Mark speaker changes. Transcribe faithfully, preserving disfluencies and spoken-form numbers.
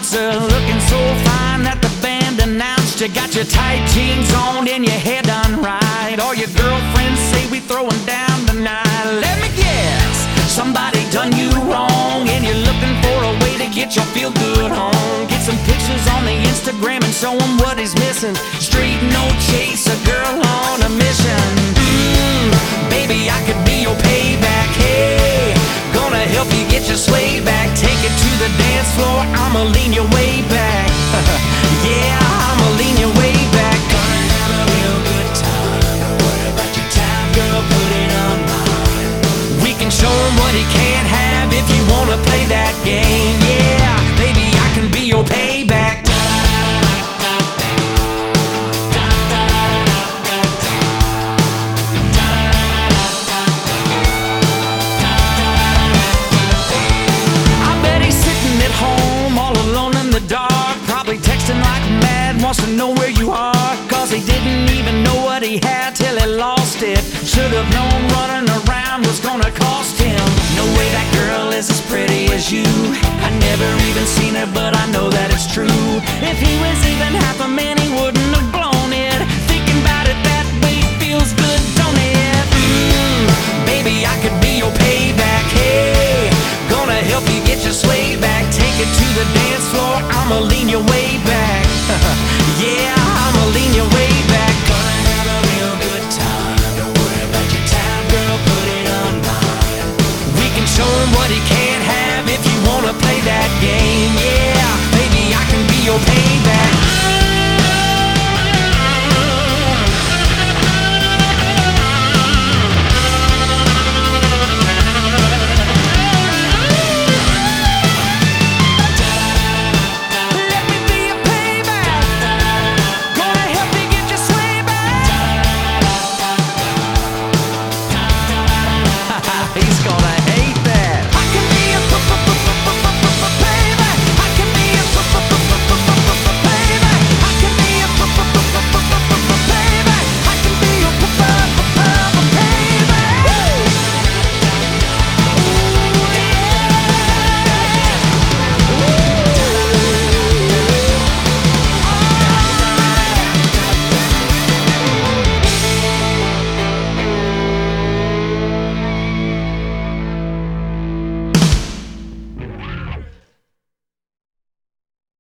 Speaker 1: bouncer, looking so fine that the band announced you got your tight jeans on and your hair done right. All your girlfriends say we throwing down tonight. Let me guess, somebody done you wrong, and you're looking for a way to get your feel good on. Get some pictures on the Instagram and show him what he's missing. Street no chase, a girl on a mission. Mm, baby, I could be your payback. Hey, gonna help you get your sway back. Take it to the dance floor, I'ma lean your way back. Yeah, I'ma lean your way back. Gonna have a real good time. What about your time, girl? Put it on mine. We can show him what he can't have if you wanna play that game. Yeah, baby, I can be your payback. Wants to know where you are, cause he didn't even know what he had till he lost it. Should have known running around was gonna cost him. No way that girl is as pretty as you. I never even seen her, but I know that it's true. If he was even half a man, he wouldn't have blown it. Thinking about it that way feels good, don't it? Mm, baby, I could be your payback. Hey, gonna help you get your sway back. Take it to the dance floor, I'ma lean your way back. Yeah, I'ma lean your way